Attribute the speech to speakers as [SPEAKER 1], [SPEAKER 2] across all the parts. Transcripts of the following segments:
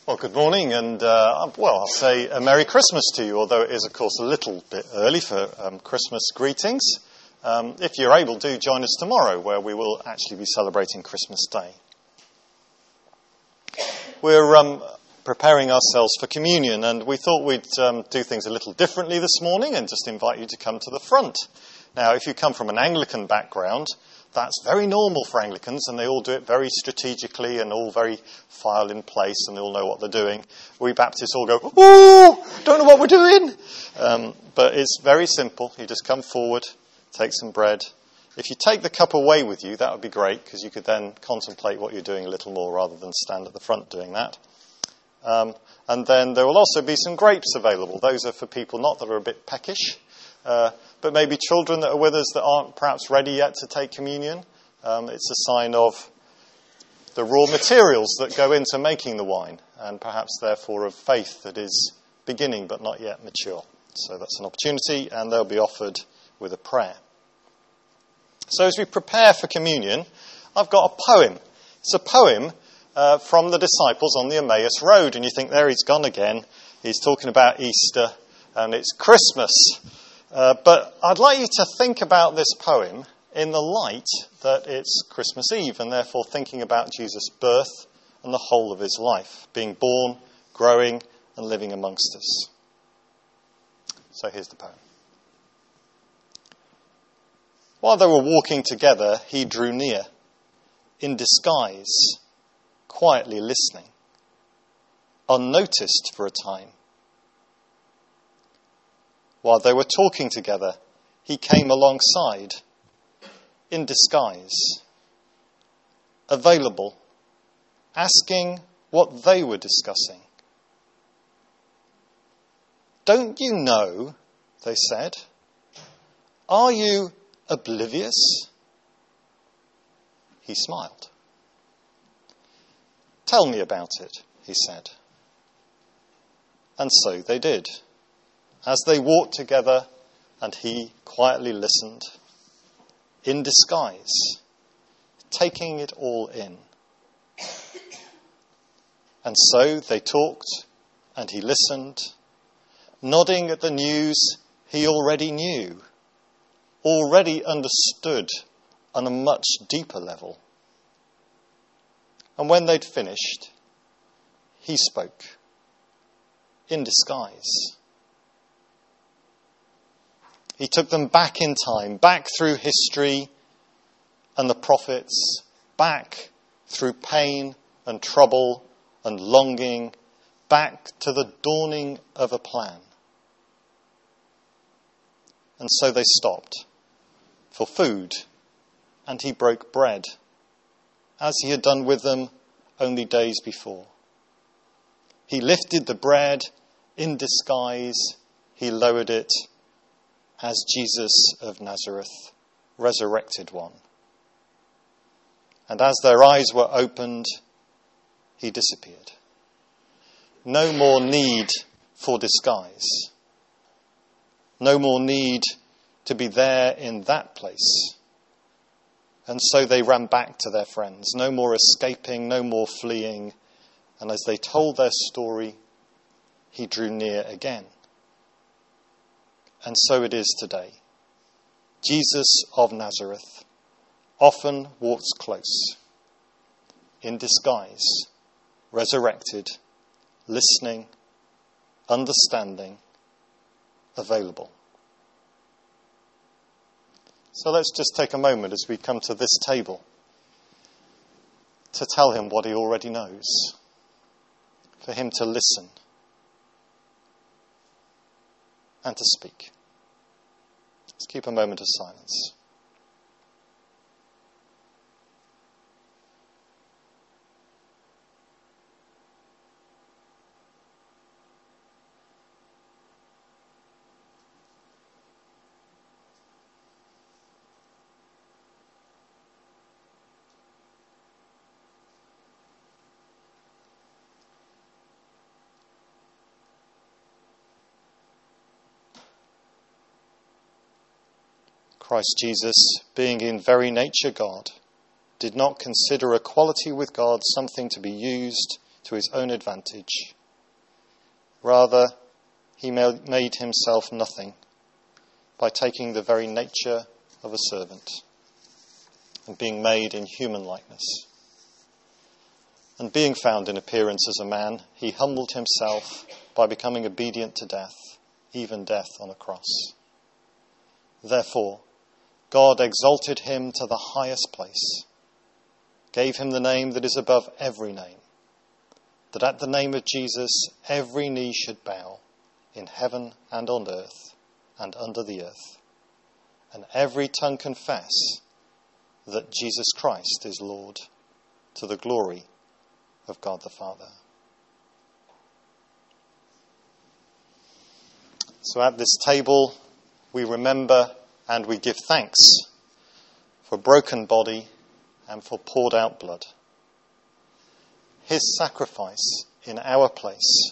[SPEAKER 1] Well, good morning, and I'll say a Merry Christmas to you, although it is, of course, a little bit early for Christmas greetings. If you're able, do join us tomorrow, where we will actually be celebrating Christmas Day. We're preparing ourselves for communion, and we thought we'd do things a little differently this morning and just invite you to come to the front. Now, if you come from an Anglican background, that's very normal for Anglicans, and they all do it very strategically and all very file in place, and they all know what they're doing. We Baptists all go, ooh, don't know what we're doing. But it's very simple. You just come forward, take some bread. If you take the cup away with you, that would be great, because you could then contemplate what you're doing a little more rather than stand at the front doing that. And then there will also be some grapes available. Those are for people not that are a bit peckish, but maybe children that are with us that aren't perhaps ready yet to take communion. It's a sign of the raw materials that go into making the wine, and perhaps therefore of faith that is beginning but not yet mature. So that's an opportunity, and they'll be offered with a prayer. So as we prepare for communion, I've got a poem. It's a poem from the disciples on the Emmaus Road, and you think, there he's gone again. He's talking about Easter, and it's Christmas. But I'd like you to think about this poem in the light that it's Christmas Eve, and therefore thinking about Jesus' birth and the whole of his life, being born, growing, and living amongst us. So here's the poem. While they were walking together, he drew near, in disguise, quietly listening, unnoticed for a time. While they were talking together, he came alongside, in disguise, available, asking what they were discussing. Don't you know, they said. Are you oblivious? He smiled. Tell me about it, he said. And so they did. As they walked together and he quietly listened, in disguise, taking it all in. And so they talked and he listened, nodding at the news he already knew, already understood on a much deeper level. And when they'd finished, he spoke, in disguise. He took them back in time, back through history and the prophets, back through pain and trouble and longing, back to the dawning of a plan. And so they stopped for food, and he broke bread, as he had done with them only days before. He lifted the bread in disguise, he lowered it as Jesus of Nazareth, resurrected one. And as their eyes were opened, he disappeared. No more need for disguise. No more need to be there in that place. And so they ran back to their friends. No more escaping, no more fleeing. And as they told their story, he drew near again. And so it is today. Jesus of Nazareth often walks close, in disguise, resurrected, listening, understanding, available. So let's just take a moment as we come to this table to tell him what he already knows, for him to listen and to speak. Let's keep a moment of silence. Christ Jesus, being in very nature God, did not consider equality with God something to be used to his own advantage. Rather, he made himself nothing by taking the very nature of a servant and being made in human likeness. And being found in appearance as a man, he humbled himself by becoming obedient to death, even death on a cross. Therefore, God exalted him to the highest place, gave him the name that is above every name, that at the name of Jesus every knee should bow, in heaven and on earth and under the earth, and every tongue confess that Jesus Christ is Lord, to the glory of God the Father. So at this table we remember and we give thanks for broken body and for poured out blood. His sacrifice in our place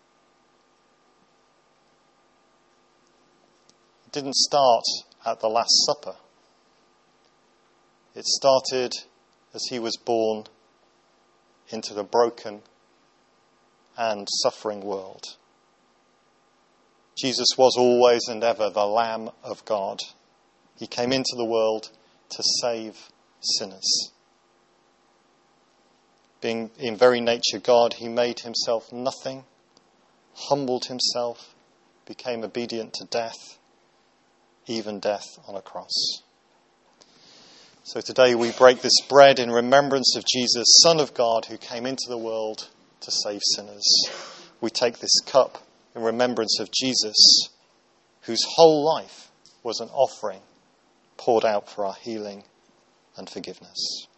[SPEAKER 1] didn't start at the Last Supper. It started as he was born into the broken and suffering world. Jesus was always and ever the Lamb of God. He came into the world to save sinners. Being in very nature God, he made himself nothing, humbled himself, became obedient to death, even death on a cross. So today we break this bread in remembrance of Jesus, Son of God, who came into the world to save sinners. We take this cup in remembrance of Jesus, whose whole life was an offering poured out for our healing and forgiveness.